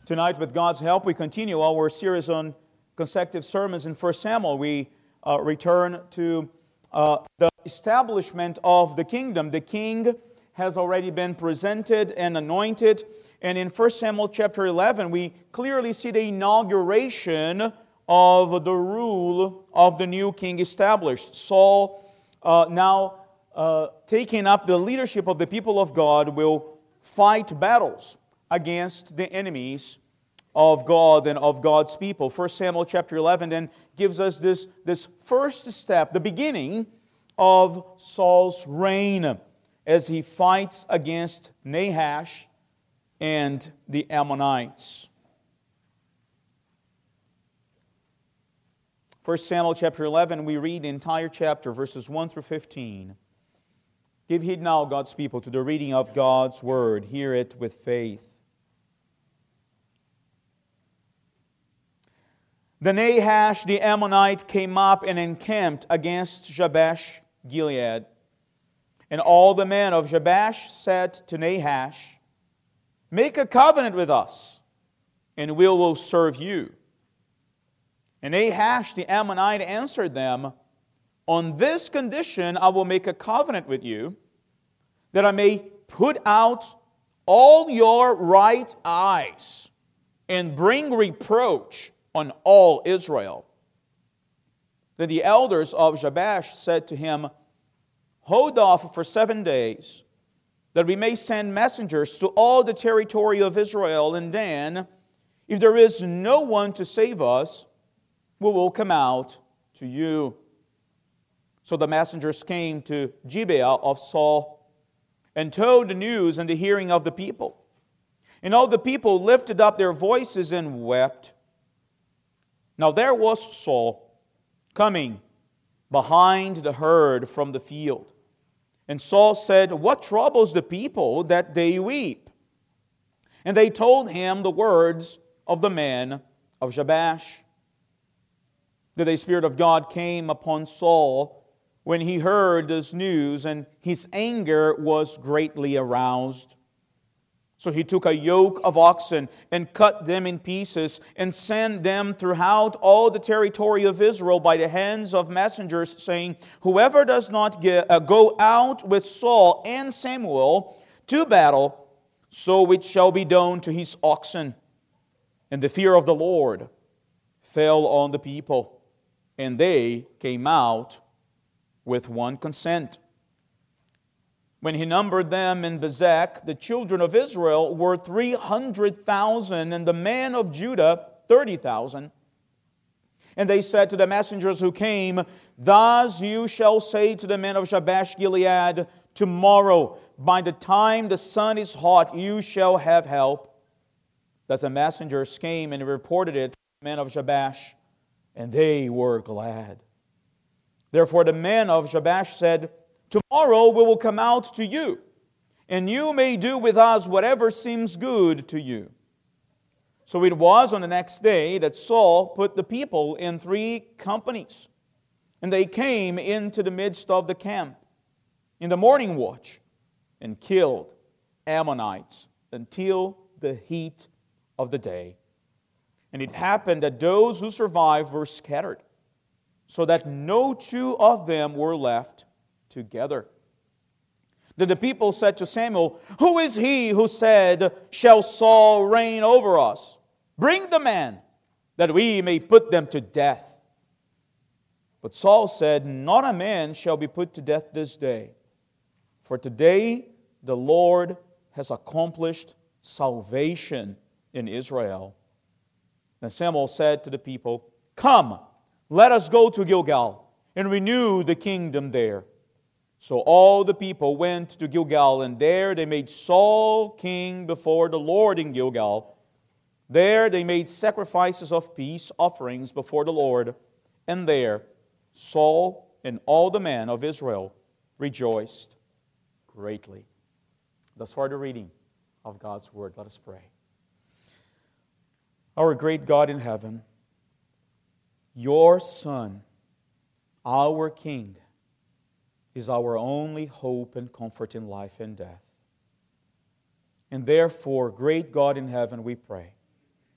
Tonight, with God's help, we continue our series on consecutive sermons in 1 Samuel. We return to the establishment of the kingdom. The king has already been presented and anointed. And in 1 Samuel chapter 11, we clearly see the inauguration of the rule of the new king established. Saul, now taking up the leadership of the people of God, will fight battles against the enemies of God and of God's people. 1 Samuel chapter 11 then gives us this first step, the beginning of Saul's reign as he fights against Nahash and the Ammonites. 1 Samuel chapter 11, we read the entire chapter, verses 1 through 15. Give heed now, God's people, to the reading of God's word. Hear it with faith. The Nahash the Ammonite came up and encamped against Jabesh Gilead. And all the men of Jabesh said to Nahash, "Make a covenant with us, and we will serve you." And Nahash the Ammonite answered them, "On this condition I will make a covenant with you, that I may put out all your right eyes and bring reproach on all Israel." Then the elders of Jabesh said to him, "Hold off for 7 days, that we may send messengers to all the territory of Israel, and then, if there is no one to save us, we will come out to you." So the messengers came to Gibeah of Saul and told the news in the hearing of the people. And all the people lifted up their voices and wept. Now there was Saul coming behind the herd from the field. And Saul said, "What troubles the people that they weep?" And they told him the words of the men of Jabesh. Then the Spirit of God came upon Saul when he heard this news, and his anger was greatly aroused. So he took a yoke of oxen and cut them in pieces and sent them throughout all the territory of Israel by the hands of messengers, saying, "Whoever does not go out with Saul and Samuel to battle, so it shall be done to his oxen." And the fear of the Lord fell on the people, and they came out with one consent. When he numbered them in Bezek, the children of Israel were 300,000, and the men of Judah 30,000. And they said to the messengers who came, "Thus you shall say to the men of Jabesh Gilead, tomorrow, by the time the sun is hot, you shall have help." Thus the messengers came and reported it to the men of Jabesh, and they were glad. Therefore the men of Jabesh said, "Tomorrow we will come out to you, and you may do with us whatever seems good to you." So it was on the next day that Saul put the people in 3 companies, and they came into the midst of the camp in the morning watch and killed Ammonites until the heat of the day. And it happened that those who survived were scattered, so that no 2 of them were left together. Then the people said to Samuel, "Who is he who said, 'Shall Saul reign over us?' Bring the man, that we may put them to death." But Saul said, "Not a man shall be put to death this day, for today the Lord has accomplished salvation in Israel." Then Samuel said to the people, "Come, let us go to Gilgal and renew the kingdom there." So all the people went to Gilgal, and there they made Saul king before the Lord in Gilgal. There they made sacrifices of peace offerings before the Lord, and there Saul and all the men of Israel rejoiced greatly. Thus far the reading of God's word. Let us pray. Our great God in heaven, your Son, our King, is our only hope and comfort in life and death. And therefore, great God in heaven, we pray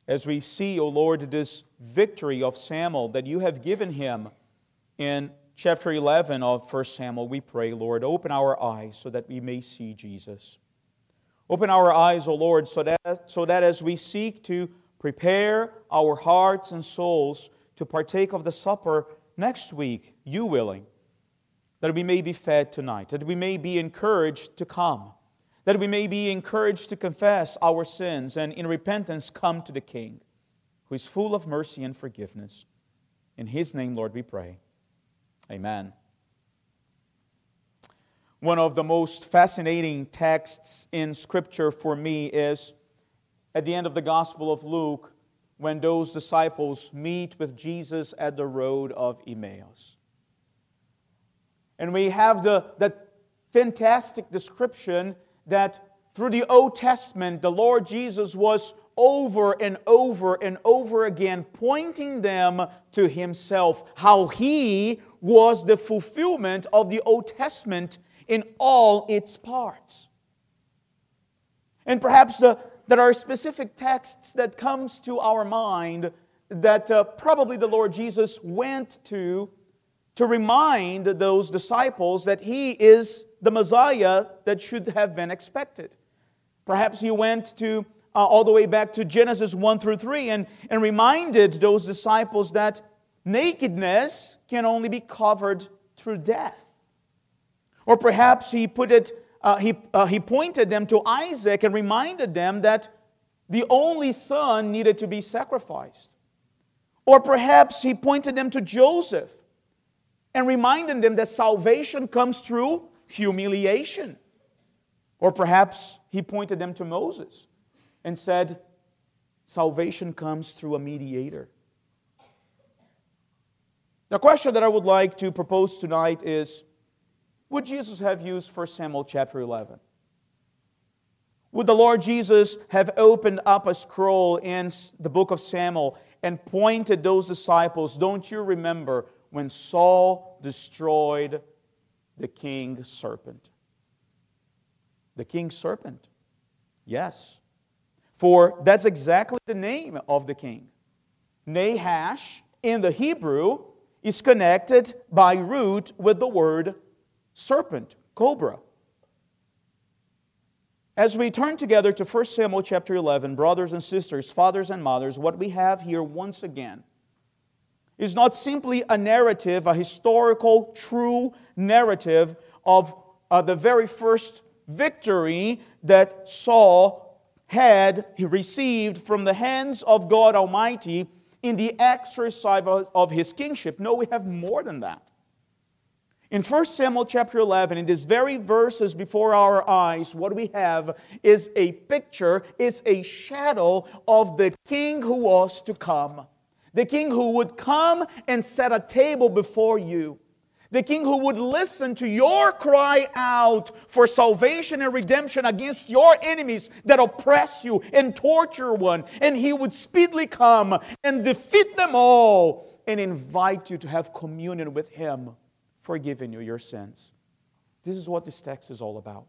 As we see, O Lord, this victory of Samuel that you have given him in chapter 11 of 1 Samuel, we pray, Lord, open our eyes so that we may see Jesus. Open our eyes, O Lord, so that as we seek to prepare our hearts and souls to partake of the supper next week, you willing, that we may be fed tonight, that we may be encouraged to come, that we may be encouraged to confess our sins and in repentance come to the King, who is full of mercy and forgiveness. In His name, Lord, we pray. Amen. One of the most fascinating texts in Scripture for me is at the end of the Gospel of Luke, when those disciples meet with Jesus at the road of Emmaus. And we have that fantastic description that through the Old Testament, the Lord Jesus was over and over and over again pointing them to Himself, how He was the fulfillment of the Old Testament in all its parts. And perhaps there are specific texts that comes to our mind that probably the Lord Jesus went to remind those disciples that He is the Messiah that should have been expected. Perhaps He went to all the way back to Genesis 1 through 3 and reminded those disciples that nakedness can only be covered through death. Or perhaps He pointed them to Isaac and reminded them that the only son needed to be sacrificed. Or perhaps He pointed them to Joseph and reminded them that salvation comes through humiliation. Or perhaps He pointed them to Moses and said, salvation comes through a mediator. The question that I would like to propose tonight is, would Jesus have used 1 Samuel chapter 11? Would the Lord Jesus have opened up a scroll in the book of Samuel and pointed those disciples, don't you remember when Saul destroyed the king serpent? The king serpent. Yes. For that's exactly the name of the king. Nahash in the Hebrew is connected by root with the word serpent, cobra. As we turn together to 1 Samuel chapter 11, brothers and sisters, fathers and mothers, what we have here once again is not simply a narrative, a historical, true narrative of the very first victory that Saul he received from the hands of God Almighty in the exercise of his kingship. No, we have more than that. In 1 Samuel chapter 11, in these very verses before our eyes, what we have is a picture, is a shadow of the king who was to come. The king who would come and set a table before you. The king who would listen to your cry out for salvation and redemption against your enemies that oppress you and torture one. And He would speedily come and defeat them all and invite you to have communion with Him, forgiving you your sins. This is what this text is all about.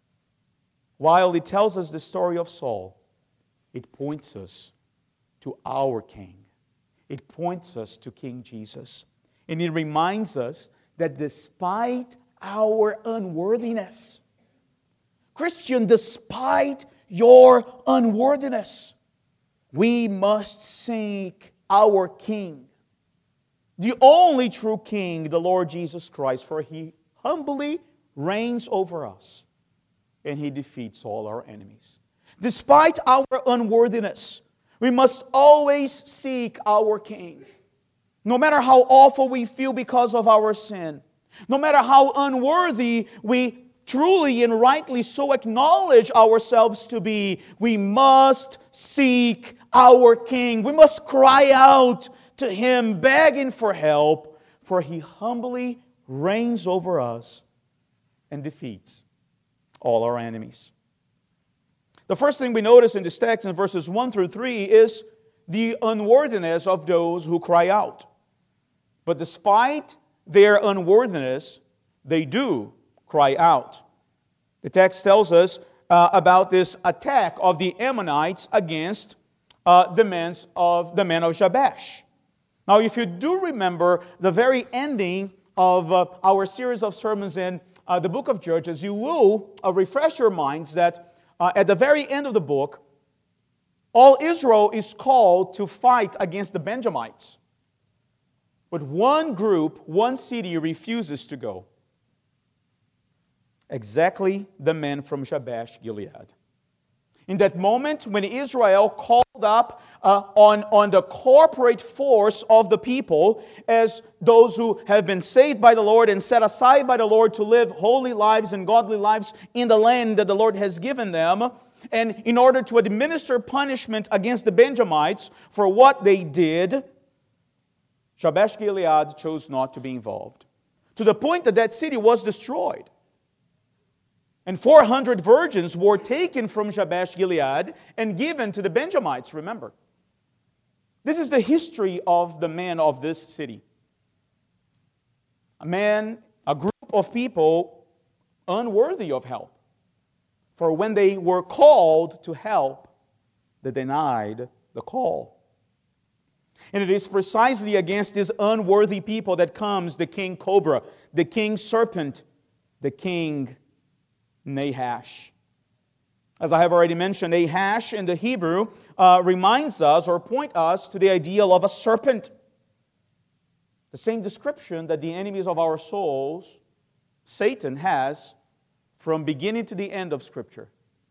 While it tells us the story of Saul, it points us to our King. It points us to King Jesus. And it reminds us that despite our unworthiness, Christian, despite your unworthiness, we must seek our King, the only true King, the Lord Jesus Christ, for He humbly reigns over us and He defeats all our enemies. Despite our unworthiness, we must always seek our King. No matter how awful we feel because of our sin, no matter how unworthy we truly and rightly so acknowledge ourselves to be, we must seek our King. We must cry out to Him, begging for help, for He humbly reigns over us and defeats all our enemies. The first thing we notice in this text in verses 1 through 3 is the unworthiness of those who cry out. But despite their unworthiness, they do cry out. The text tells us about this attack of the Ammonites against demands of the men of Jabesh. Now, if you do remember the very ending of our series of sermons in the book of Judges, you will refresh your minds that at the very end of the book, all Israel is called to fight against the Benjamites. But one group, one city refuses to go. Exactly the men from Jabesh Gilead. In that moment when Israel called up on the corporate force of the people as those who have been saved by the Lord and set aside by the Lord to live holy lives and godly lives in the land that the Lord has given them, and in order to administer punishment against the Benjamites for what they did, Jabesh Gilead chose not to be involved, to the point that that city was destroyed. And 400 virgins were taken from Jabesh Gilead and given to the Benjamites, remember. This is the history of the men of this city. A group of people unworthy of help. For when they were called to help, they denied the call. And it is precisely against these unworthy people that comes the king cobra, the king serpent, the king Nahash. As I have already mentioned, Nahash in the Hebrew reminds us or points us to the ideal of a serpent. The same description that the enemies of our souls, Satan, has from beginning to the end of Scripture.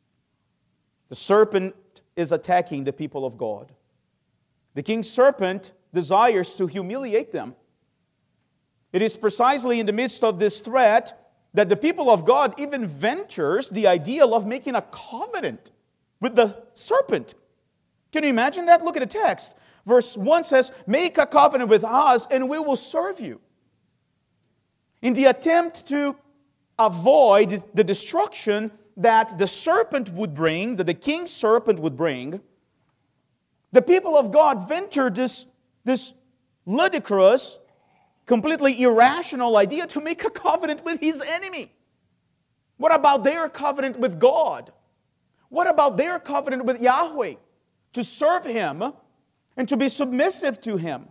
The serpent is attacking the people of God. The king serpent desires to humiliate them. It is precisely in the midst of this threat that the people of God even ventures the ideal of making a covenant with the serpent. Can you imagine that? Look at the text. Verse 1 says, "Make a covenant with us and we will serve you." In the attempt to avoid the destruction that the serpent would bring, that the king serpent would bring, the people of God ventured this ludicrous, completely irrational idea to make a covenant with his enemy. What about their covenant with God? What about their covenant with Yahweh? To serve Him and to be submissive to Him.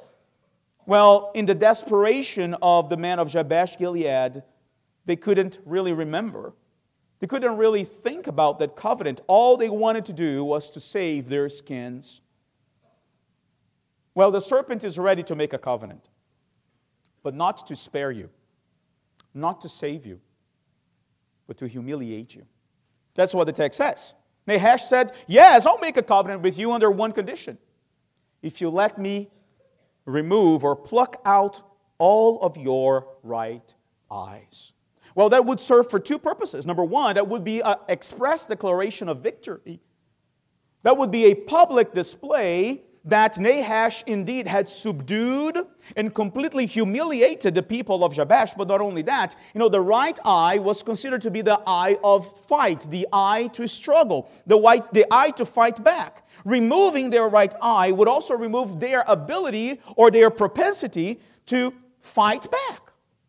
Well, in the desperation of the men of Jabesh Gilead, they couldn't really remember. They couldn't really think about that covenant. All they wanted to do was to save their skins. Well, the serpent is ready to make a covenant, but not to spare you, not to save you, but to humiliate you. That's what the text says. Nahash said, "Yes, I'll make a covenant with you under one condition. If you let me remove or pluck out all of your right eyes." Well, that would serve for two purposes. Number one, that would be an express declaration of victory. That would be a public display that Nahash indeed had subdued and completely humiliated the people of Jabesh. But not only that, the right eye was considered to be the eye of fight, the eye to struggle, the eye to fight back. Removing their right eye would also remove their ability or their propensity to fight back.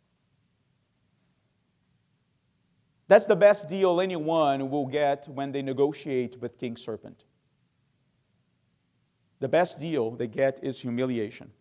That's the best deal anyone will get when they negotiate with King Serpent. The best deal they get is humiliation.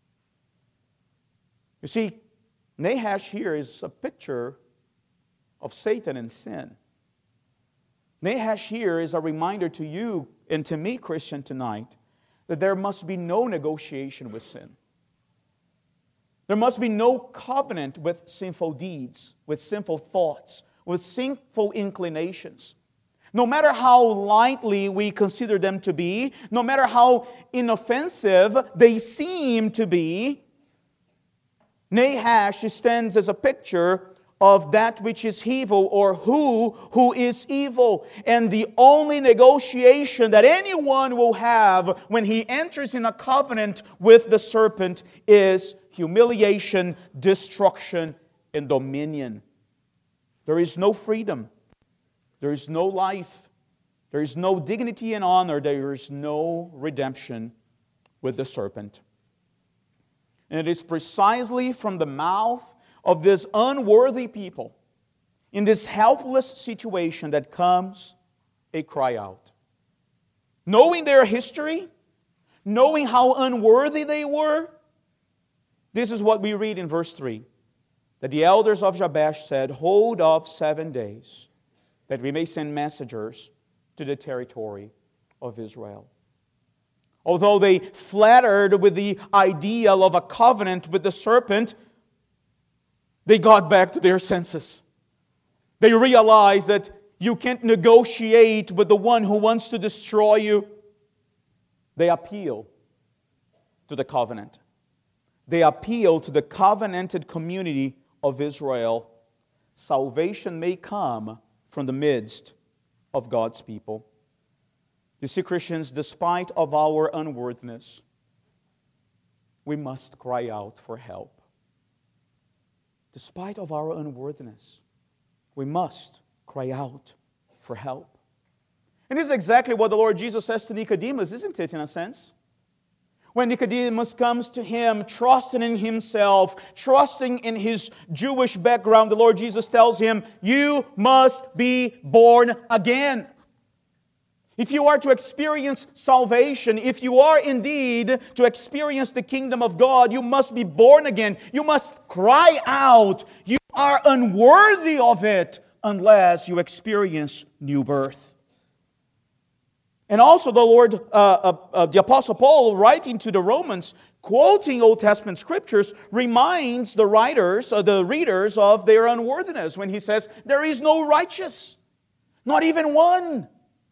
You see, Nahash here is a picture of Satan and sin. Nahash here is a reminder to you and to me, Christian, tonight, that there must be no negotiation with sin. There must be no covenant with sinful deeds, with sinful thoughts, with sinful inclinations. No matter how lightly we consider them to be, no matter how inoffensive they seem to be, Nahash stands as a picture of that which is evil, or who is evil. And the only negotiation that anyone will have when he enters in a covenant with the serpent is humiliation, destruction, and dominion. There is no freedom. There is no life. There is no dignity and honor. There is no redemption with the serpent. And it is precisely from the mouth of this unworthy people, in this helpless situation, that comes a cry out. knowing their history, knowing how unworthy they were, this is what we read in verse 3. That the elders of Jabesh said, "Hold off 7 days, that we may send messengers to the territory of Israel." Although they flattered with the ideal of a covenant with the serpent, they got back to their senses. They realized that you can't negotiate with the one who wants to destroy you. They appeal to the covenant. They appeal to the covenanted community of Israel. Salvation may come from the midst of God's people. You see, Christians, despite of our unworthiness, we must cry out for help. Despite of our unworthiness, we must cry out for help. And this is exactly what the Lord Jesus says to Nicodemus, isn't it, in a sense? When Nicodemus comes to Him, trusting in himself, trusting in his Jewish background, the Lord Jesus tells him, "You must be born again." If you are to experience salvation, if you are indeed to experience the kingdom of God, you must be born again. You must cry out. You are unworthy of it unless you experience new birth. And also the Apostle Paul, writing to the Romans, quoting Old Testament scriptures, reminds the readers of their unworthiness when he says, "There is no righteous, not even one."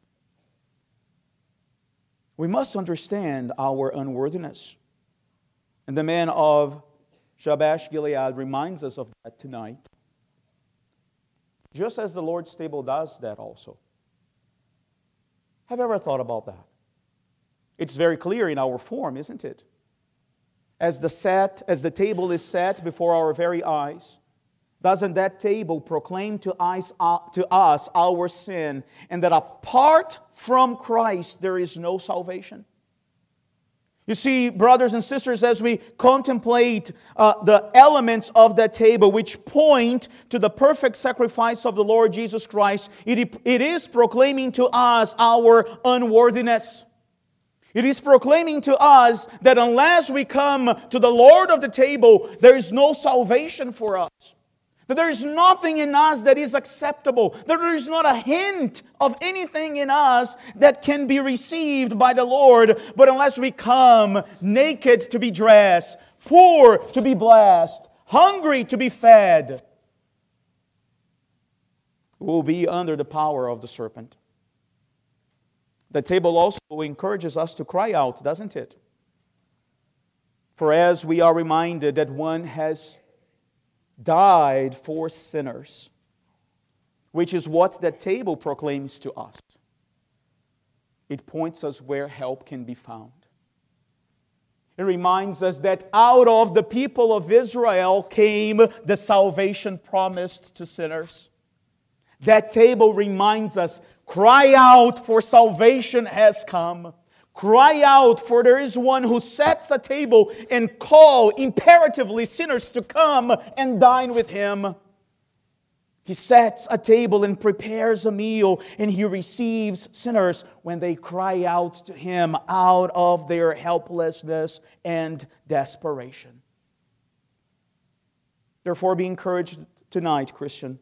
We must understand our unworthiness. And the man of Jabesh Gilead reminds us of that tonight. Just as the Lord's table does that also. Have you ever thought about that? It's very clear in our form, isn't it? As the table is set before our very eyes, doesn't that table proclaim to us our sin, and that apart from Christ there is no salvation? You see, brothers and sisters, as we contemplate the elements of that table which point to the perfect sacrifice of the Lord Jesus Christ, it is proclaiming to us our unworthiness. It is proclaiming to us that unless we come to the Lord of the table, there is no salvation for us. That there is nothing in us that is acceptable. That there is not a hint of anything in us that can be received by the Lord. But unless we come naked to be dressed, poor to be blessed, hungry to be fed, we will be under the power of the serpent. The table also encourages us to cry out, doesn't it? For as we are reminded that one has died for sinners, which is what that table proclaims to us, it points us where help can be found. It reminds us that out of the people of Israel came the salvation promised to sinners. That table reminds us, cry out, for salvation has come. Cry out, for there is one who sets a table and call imperatively sinners to come and dine with Him. He sets a table and prepares a meal, and He receives sinners when they cry out to Him out of their helplessness and desperation. Therefore, be encouraged tonight, Christian,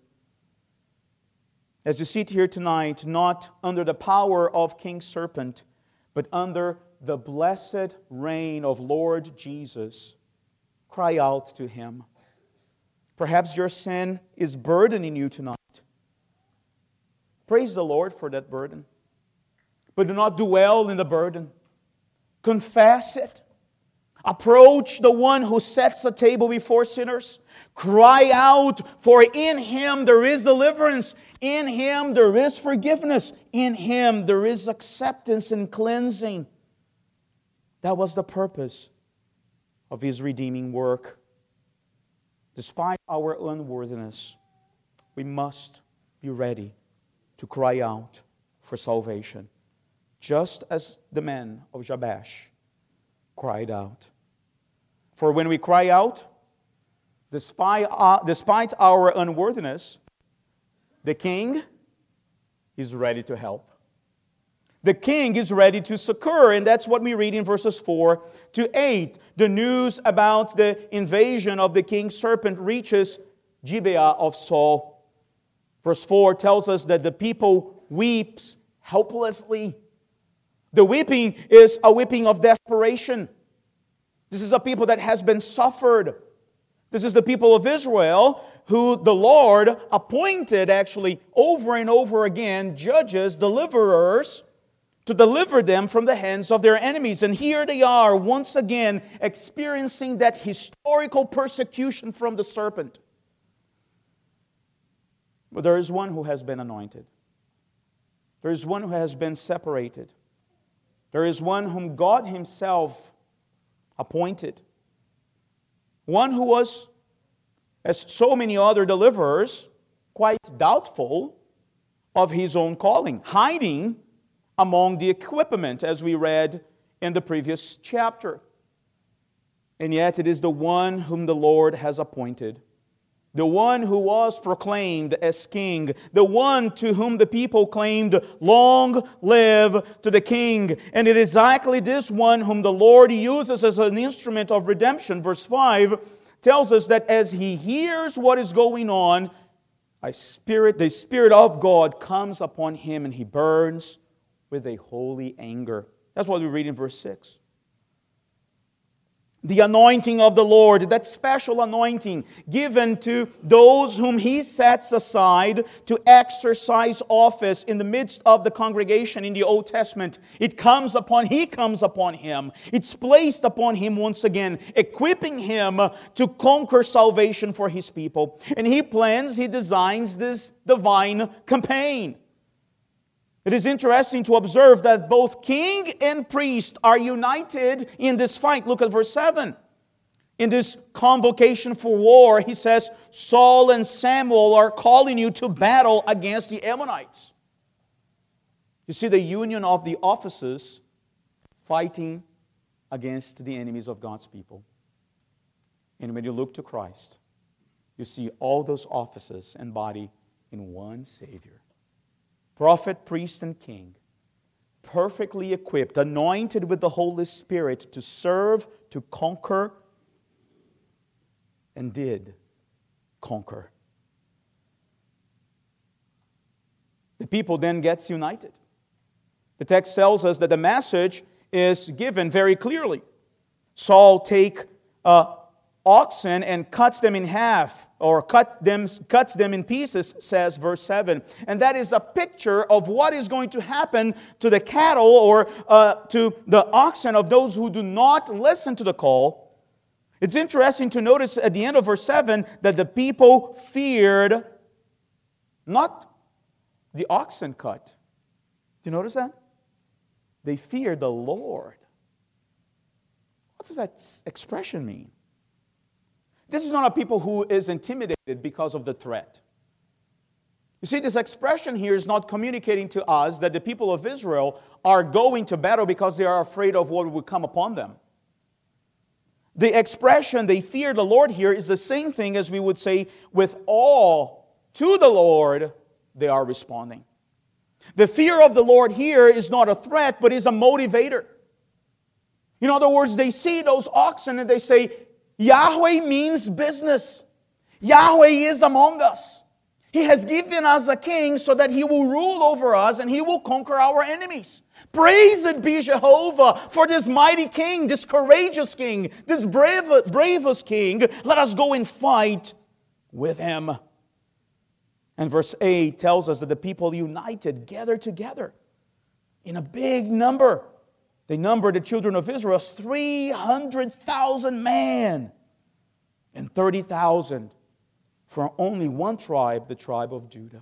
as you sit here tonight, not under the power of King Serpent, but under the blessed reign of Lord Jesus. Cry out to Him. Perhaps your sin is burdening you tonight. Praise the Lord for that burden. But do not dwell in the burden. Confess it. Approach the one who sets a table before sinners. Cry out, for in Him there is deliverance. In Him there is forgiveness. In Him there is acceptance and cleansing. That was the purpose of His redeeming work. Despite our unworthiness, we must be ready to cry out for salvation, just as the men of Jabesh cried out. For when we cry out, despite our unworthiness, the King is ready to help. The king is ready to succor, and that's what we read in verses 4 to 8. The news about the invasion of the king's serpent reaches Gibeah of Saul. Verse 4 tells us that the people weeps helplessly. The weeping is a weeping of desperation. This is a people that has been suffered. This is the people of Israel who the Lord appointed actually over and over again, judges, deliverers, to deliver them from the hands of their enemies. And here they are once again experiencing that historical persecution from the serpent. But there is one who has been anointed. There is one who has been separated. There is one whom God Himself appointed. One who was, as so many other deliverers, quite doubtful of his own calling, hiding among the equipment, as we read in the previous chapter. And yet it is the one whom the Lord has appointed, the one who was proclaimed as king, the one to whom the people claimed, "Long live to the king." And it is exactly this one whom the Lord uses as an instrument of redemption. Verse 5 tells us that as he hears what is going on, the Spirit of God comes upon him and he burns with a holy anger. That's what we read in verse 6. The anointing of the Lord, that special anointing given to those whom He sets aside to exercise office in the midst of the congregation in the Old Testament. He comes upon him. It's placed upon him once again, equipping him to conquer salvation for his people. And he designs this divine campaign. It is interesting to observe that both king and priest are united in this fight. Look at verse 7. In this convocation for war, he says, Saul and Samuel are calling you to battle against the Ammonites. You see the union of the offices fighting against the enemies of God's people. And when you look to Christ, you see all those offices embodied in one Savior. Prophet, priest, and king, perfectly equipped, anointed with the Holy Spirit to serve, to conquer, and did conquer. The people then gets united. The text tells us that the message is given very clearly. Saul takes oxen and cuts them in half, or cuts them in pieces, says verse 7. And that is a picture of what is going to happen to the cattle or to the oxen of those who do not listen to the call. It's interesting to notice at the end of verse 7 that the people feared not the oxen cut. Do you notice that? They feared the Lord. What does that expression mean? This is not a people who is intimidated because of the threat. You see, this expression here is not communicating to us that the people of Israel are going to battle because they are afraid of what will come upon them. The expression, they fear the Lord here, is the same thing as we would say, with awe to the Lord, they are responding. The fear of the Lord here is not a threat, but is a motivator. In other words, they see those oxen and they say, Yahweh means business. Yahweh is among us. He has given us a king so that He will rule over us and He will conquer our enemies. Praised be Jehovah for this mighty king, this courageous king, this bravest king. Let us go and fight with him. And verse 8 tells us that the people united, gathered together in a big number. They numbered the children of Israel as 300,000 men and 30,000 from only one tribe, the tribe of Judah.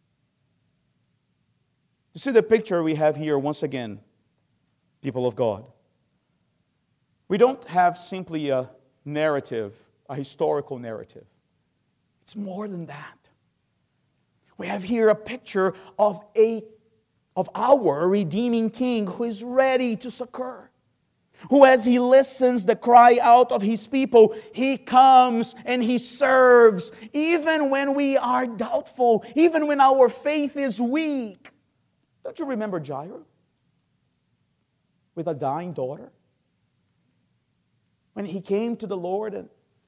You see the picture we have here once again, people of God. We don't have simply a narrative, a historical narrative. It's more than that. We have here a picture of our redeeming King who is ready to succor. Who, as He listens the cry out of His people, He comes and He serves, even when we are doubtful, even when our faith is weak. Don't you remember Jairus? with a dying daughter? When he came to the Lord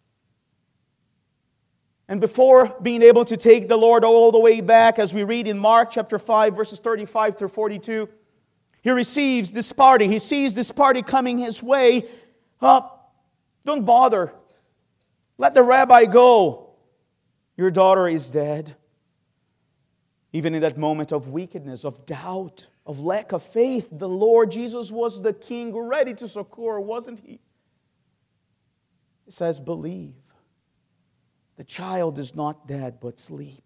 and before being able to take the Lord all the way back, as we read in Mark chapter 5, verses 35 through 42, he receives this party. He sees this party coming his way. Don't bother. Let the rabbi go. Your daughter is dead. Even in that moment of wickedness, of doubt, of lack of faith, the Lord Jesus was the King ready to succor, wasn't He? He says, believe. The child is not dead, but sleep.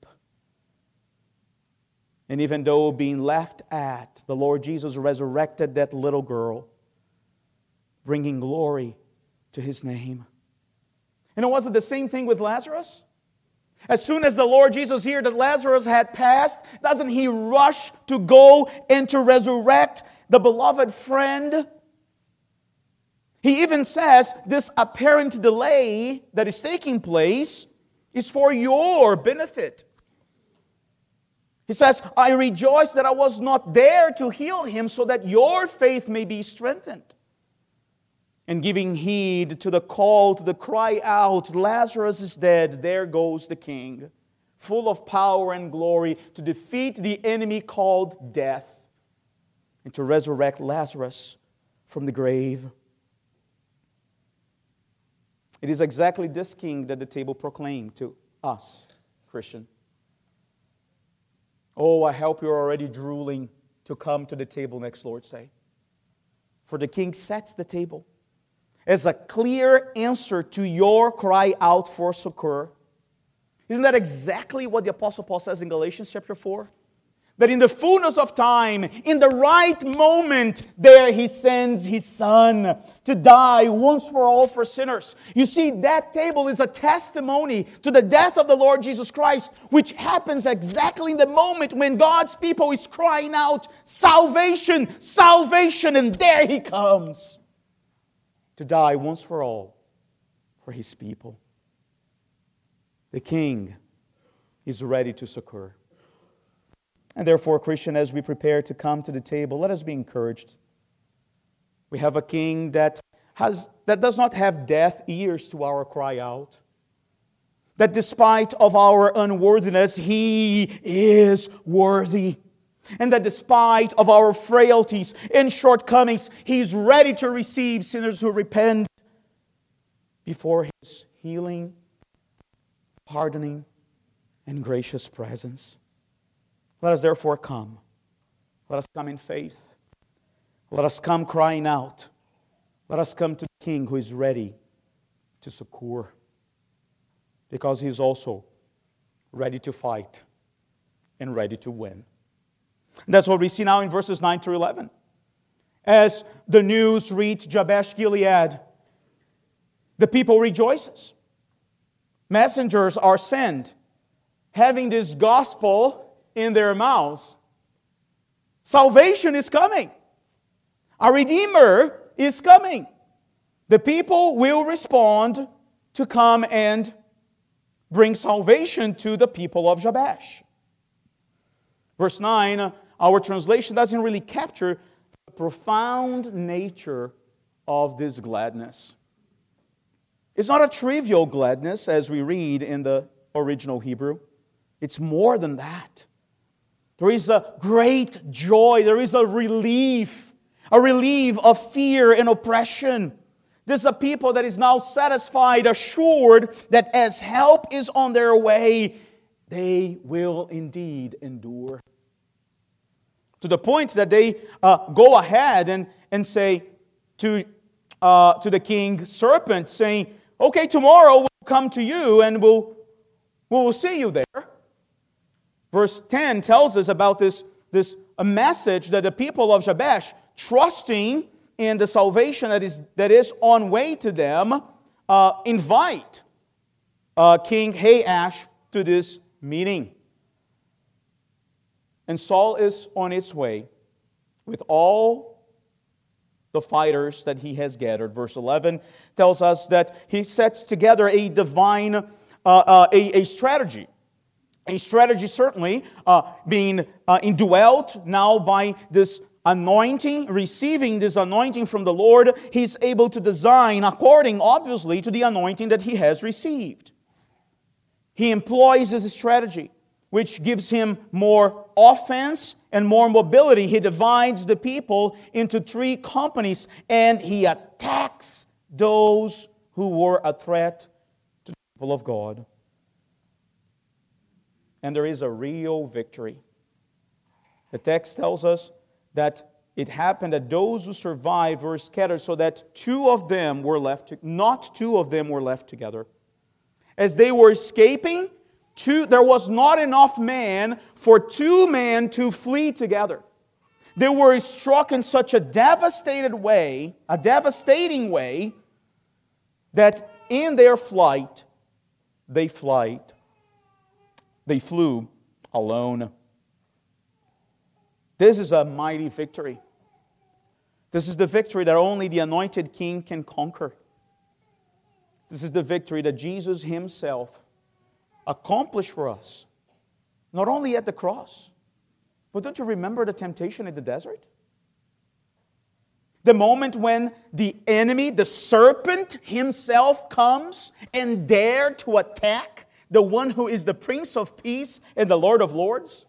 And even though being laughed at, the Lord Jesus resurrected that little girl, bringing glory to His name. And it wasn't the same thing with Lazarus? As soon as the Lord Jesus heard that Lazarus had passed, doesn't He rush to go and to resurrect the beloved friend? He even says this apparent delay that is taking place is for your benefit. He says, I rejoice that I was not there to heal him so that your faith may be strengthened. And giving heed to the call, to the cry out, Lazarus is dead, there goes the King, full of power and glory, to defeat the enemy called death and to resurrect Lazarus from the grave. It is exactly this King that the table proclaimed to us, Christian. Oh, I hope you're already drooling to come to the table next Lord's Day. For the King sets the table as a clear answer to your cry out for succor. Isn't that exactly what the Apostle Paul says in Galatians chapter 4? That in the fullness of time, in the right moment, there He sends His Son to die once for all for sinners. You see, that table is a testimony to the death of the Lord Jesus Christ, which happens exactly in the moment when God's people is crying out, salvation, salvation, and there He comes to die once for all for His people. The King is ready to succor. And therefore, Christian, as we prepare to come to the table, let us be encouraged. We have a King that does not have deaf ears to our cry out. That despite of our unworthiness, He is worthy. And that despite of our frailties and shortcomings, He's ready to receive sinners who repent before His healing, pardoning, and gracious presence. Let us therefore come. Let us come in faith. Let us come crying out. Let us come to the King who is ready to succor, because He is also ready to fight and ready to win. And that's what we see now in verses 9 through 11. As the news reached Jabesh Gilead, the people rejoices. Messengers are sent, having this gospel in their mouths. Salvation is coming. A Redeemer is coming. The people will respond to come and bring salvation to the people of Jabesh. Verse 9, our translation doesn't really capture the profound nature of this gladness. It's not a trivial gladness as we read in the original Hebrew. It's more than that. There is a great joy. There is a relief of fear and oppression. This is a people that is now satisfied, assured that as help is on their way, they will indeed endure. To the point that they go ahead and say to the king serpent, saying, okay, tomorrow we'll come to you and we'll see you there. Verse 10 tells us about this a message that the people of Jabesh, trusting in the salvation that is on way to them, invite King Ahash to this meeting. And Saul is on its way with all the fighters that he has gathered. Verse 11 tells us that he sets together a divine a strategy. A strategy certainly being indwelt now by this anointing, receiving this anointing from the Lord, he's able to design according, obviously, to the anointing that he has received. He employs this strategy, which gives him more offense and more mobility. He divides the people into three companies, and he attacks those who were a threat to the people of God. And there is a real victory. The text tells us that it happened that those who survived were scattered, so that not two of them were left together. As they were escaping, there was not enough man for two men to flee together. They were struck in such a devastating way, that in their flight, they flew alone. This is a mighty victory. This is the victory that only the anointed king can conquer. This is the victory that Jesus himself accomplished for us, not only at the cross, but don't you remember the temptation in the desert? The moment when the enemy, the serpent himself, comes and dare to attack the one who is the Prince of Peace and the Lord of Lords.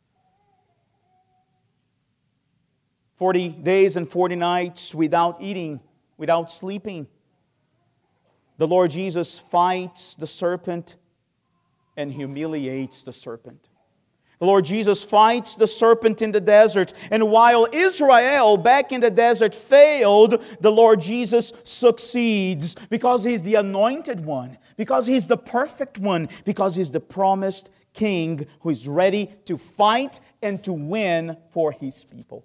40 days and 40 nights without eating, without sleeping. The Lord Jesus fights the serpent and humiliates the serpent. The Lord Jesus fights the serpent in the desert. And while Israel back in the desert failed, the Lord Jesus succeeds because He's the anointed one, because He's the perfect one, because He's the promised King who is ready to fight and to win for His people.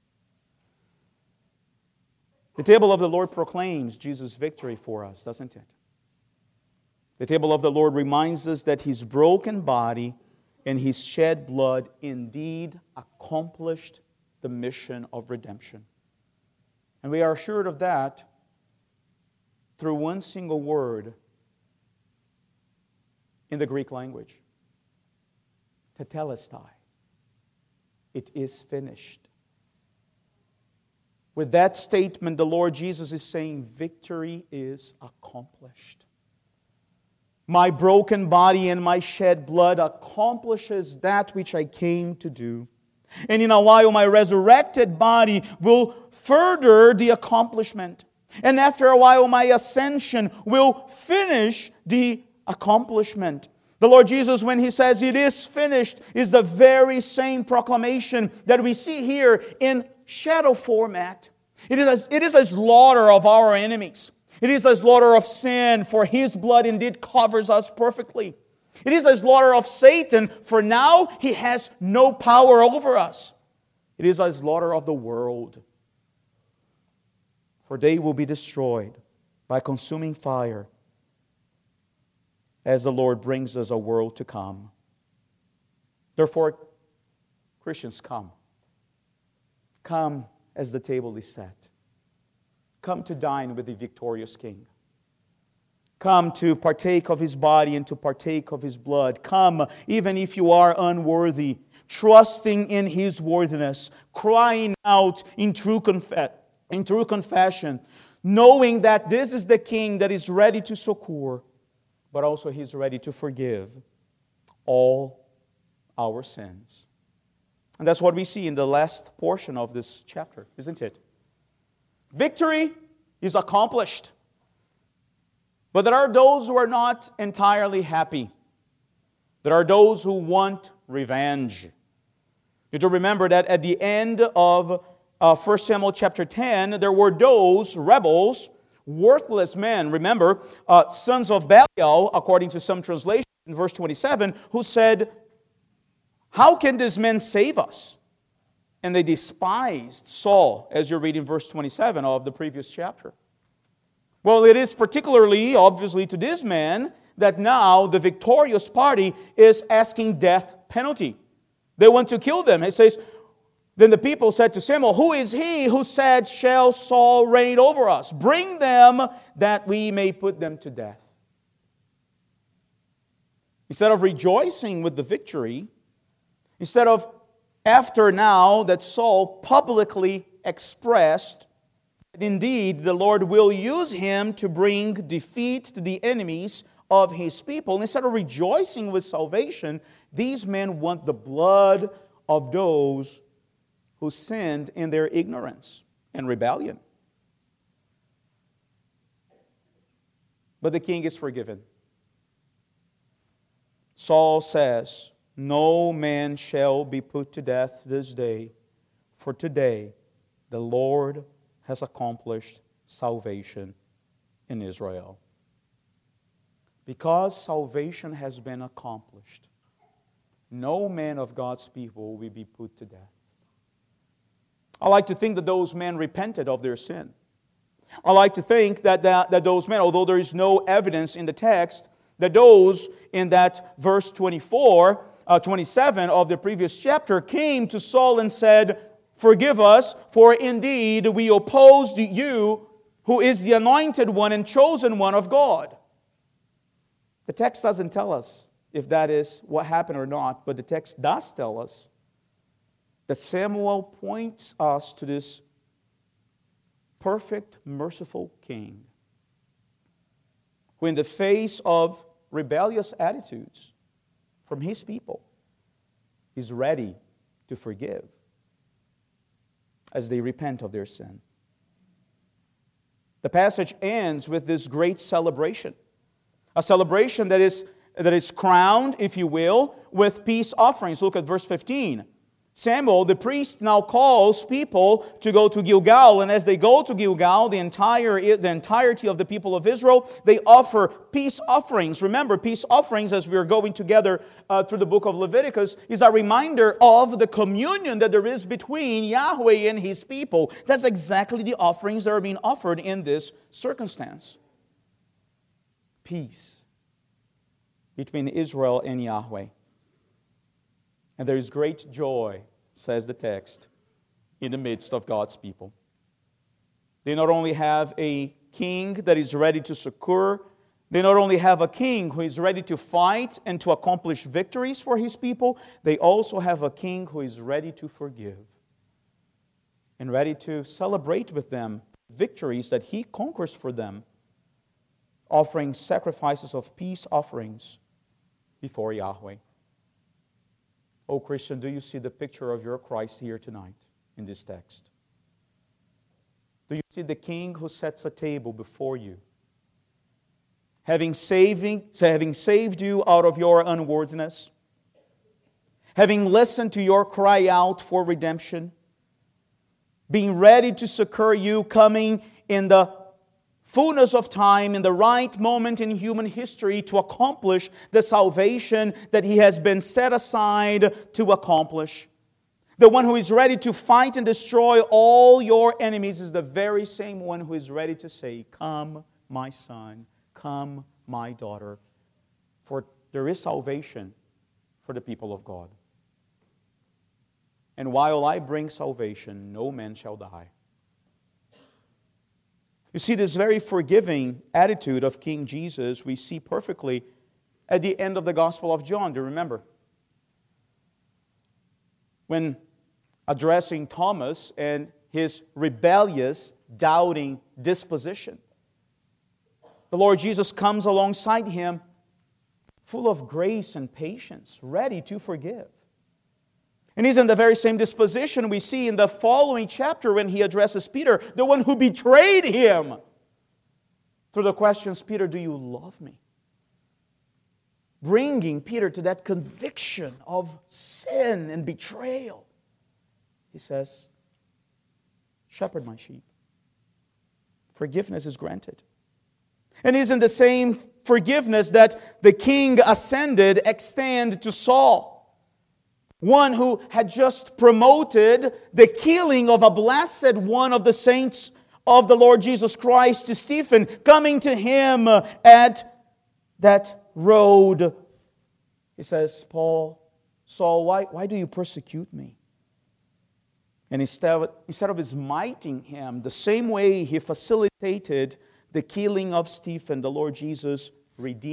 The table of the Lord proclaims Jesus' victory for us, doesn't it? The table of the Lord reminds us that His broken body and His shed blood indeed accomplished the mission of redemption. And we are assured of that through one single word in the Greek language. Tetelestai. It is finished. With that statement, the Lord Jesus is saying, victory is accomplished. My broken body and my shed blood accomplishes that which I came to do. And in a while, my resurrected body will further the accomplishment. And after a while, my ascension will finish the accomplishment. The Lord Jesus, when He says it is finished, is the very same proclamation that we see here in shadow format. It is a slaughter of our enemies. It is a slaughter of sin, for His blood indeed covers us perfectly. It is a slaughter of Satan, for now he has no power over us. It is a slaughter of the world, for they will be destroyed by consuming fire as the Lord brings us a world to come. Therefore, Christians, come. Come as the table is set. Come to dine with the victorious King. Come to partake of His body and to partake of His blood. Come, even if you are unworthy, trusting in His worthiness, crying out in true confession, knowing that this is the King that is ready to succor, but also He's ready to forgive all our sins. And that's what we see in the last portion of this chapter, isn't it? Victory is accomplished. But there are those who are not entirely happy. There are those who want revenge. You have to remember that at the end of 1 Samuel chapter 10, there were those rebels, worthless men, remember, sons of Belial, according to some translations, in verse 27, who said, "How can this man save us?" And they despised Saul, as you read in verse 27 of the previous chapter. Well, it is particularly, obviously, to this man that now the victorious party is asking death penalty. They want to kill them. It says, then the people said to Samuel, "Who is he who said, 'Shall Saul reign over us?' Bring them that we may put them to death." Instead of rejoicing with the victory, instead of after now that Saul publicly expressed that indeed the Lord will use him to bring defeat to the enemies of his people, instead of rejoicing with salvation, these men want the blood of those who sinned in their ignorance and rebellion. But the king is forgiven. Saul says, "No man shall be put to death this day, for today the Lord has accomplished salvation in Israel." Because salvation has been accomplished, no man of God's people will be put to death. I like to think that those men repented of their sin. I like to think that those men, although there is no evidence in the text, that those in that verse 27 of the previous chapter came to Saul and said, "Forgive us, for indeed we opposed you, who is the anointed one and chosen one of God." The text doesn't tell us if that is what happened or not, but the text does tell us that Samuel points us to this perfect, merciful king who, in the face of rebellious attitudes from his people, is ready to forgive as they repent of their sin. The passage ends with this great celebration. A celebration that is crowned, if you will, with peace offerings. Look at verse 15. Samuel, the priest, now calls people to go to Gilgal, and as they go to Gilgal, the entirety of the people of Israel, they offer peace offerings. Remember, peace offerings, as we are going together through the book of Leviticus, is a reminder of the communion that there is between Yahweh and His people. That's exactly the offerings that are being offered in this circumstance. Peace between Israel and Yahweh. And there is great joy, says the text, in the midst of God's people. They not only have a king that is ready to succor, they not only have a king who is ready to fight and to accomplish victories for his people, they also have a king who is ready to forgive and ready to celebrate with them victories that he conquers for them, offering sacrifices of peace offerings before Yahweh. Oh, Christian, do you see the picture of your Christ here tonight in this text? Do you see the King who sets a table before you, having saved you out of your unworthiness, having listened to your cry out for redemption, being ready to succor you, coming in the fullness of time, in the right moment in human history to accomplish the salvation that He has been set aside to accomplish. The one who is ready to fight and destroy all your enemies is the very same one who is ready to say, "Come, my son, come, my daughter," for there is salvation for the people of God. And while I bring salvation, no man shall die. You see, this very forgiving attitude of King Jesus we see perfectly at the end of the Gospel of John. Do you remember? When addressing Thomas and his rebellious, doubting disposition, the Lord Jesus comes alongside him full of grace and patience, ready to forgive. And he's in the very same disposition we see in the following chapter when he addresses Peter, the one who betrayed him, through the questions, "Peter, do you love me?" Bringing Peter to that conviction of sin and betrayal. He says, "Shepherd my sheep." Forgiveness is granted. And he's in the same forgiveness that the king ascended extend to Saul. One who had just promoted the killing of a blessed one of the saints of the Lord Jesus Christ, to Stephen, coming to him at that road. He says, Saul, why do you persecute me? And instead of smiting him, the same way he facilitated the killing of Stephen, the Lord Jesus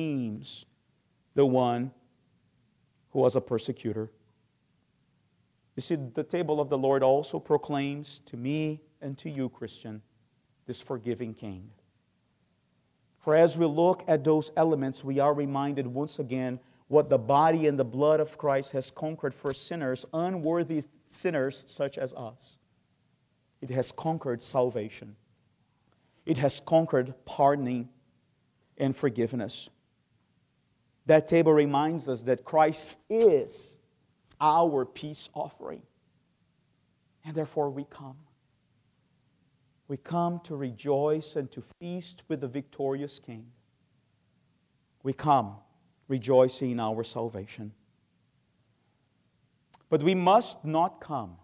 redeems the one who was a persecutor. You see, the table of the Lord also proclaims to me and to you, Christian, this forgiving King. For as we look at those elements, we are reminded once again what the body and the blood of Christ has conquered for sinners, unworthy sinners such as us. It has conquered salvation. It has conquered pardoning and forgiveness. That table reminds us that Christ is our peace offering. And therefore we come. We come to rejoice and to feast with the victorious King. We come rejoicing in our salvation. But we must not come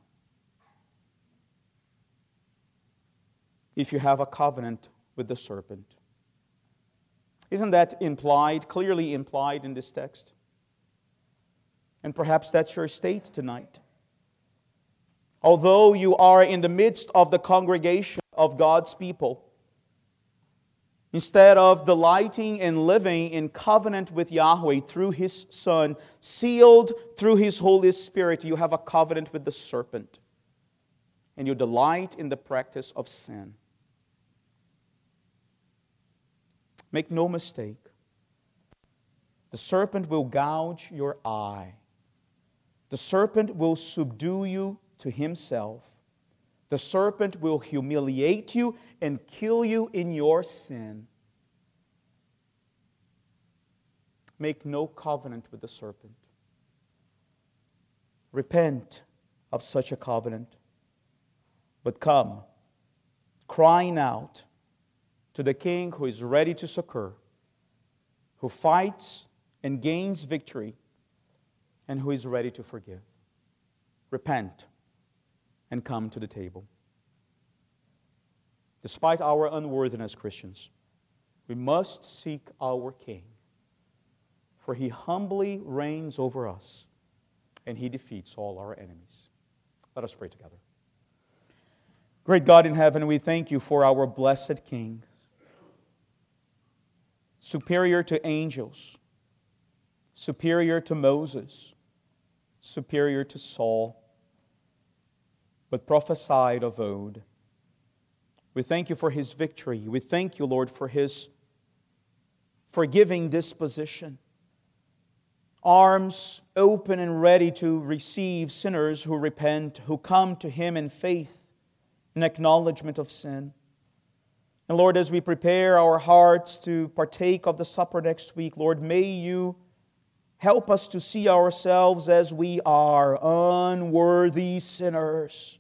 if you have a covenant with the serpent. Isn't that implied, clearly implied in this text? And perhaps that's your state tonight. Although you are in the midst of the congregation of God's people, instead of delighting and living in covenant with Yahweh through His Son, sealed through His Holy Spirit, you have a covenant with the serpent. And you delight in the practice of sin. Make no mistake. The serpent will gouge your eye. The serpent will subdue you to himself. The serpent will humiliate you and kill you in your sin. Make no covenant with the serpent. Repent of such a covenant. But come, crying out to the King who is ready to succor, who fights and gains victory, and who is ready to forgive. Repent and come to the table. Despite our unworthiness, Christians, we must seek our King, for He humbly reigns over us, and He defeats all our enemies. Let us pray together. Great God in heaven, we thank You for our blessed King, superior to angels, superior to Moses, superior to Saul, but prophesied of old. We thank You for His victory. We thank You, Lord, for His forgiving disposition. Arms open and ready to receive sinners who repent, who come to Him in faith, in acknowledgement of sin. And Lord, as we prepare our hearts to partake of the supper next week, Lord, may You help us to see ourselves as we are, unworthy sinners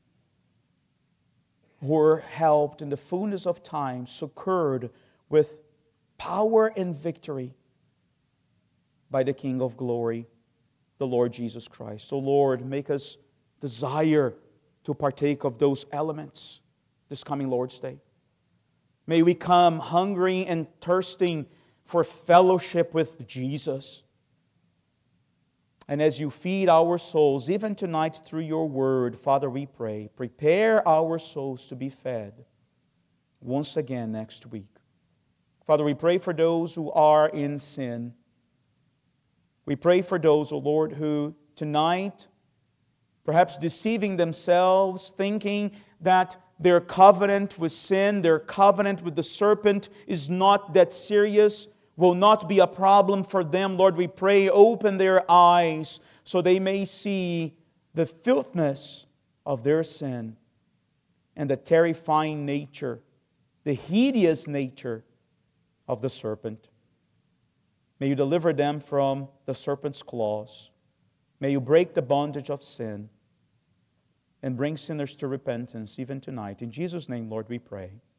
who were helped in the fullness of time, succored with power and victory by the King of glory, the Lord Jesus Christ. So Lord, make us desire to partake of those elements this coming Lord's Day. May we come hungry and thirsting for fellowship with Jesus. And as You feed our souls, even tonight through Your word, Father, we pray, prepare our souls to be fed once again next week. Father, we pray for those who are in sin. We pray for those, O Lord, who tonight, perhaps deceiving themselves, thinking that their covenant with sin, their covenant with the serpent is not that serious, will not be a problem for them. Lord, we pray, open their eyes so they may see the filthiness of their sin and the terrifying nature, the hideous nature of the serpent. May You deliver them from the serpent's claws. May You break the bondage of sin and bring sinners to repentance even tonight. In Jesus' name, Lord, we pray.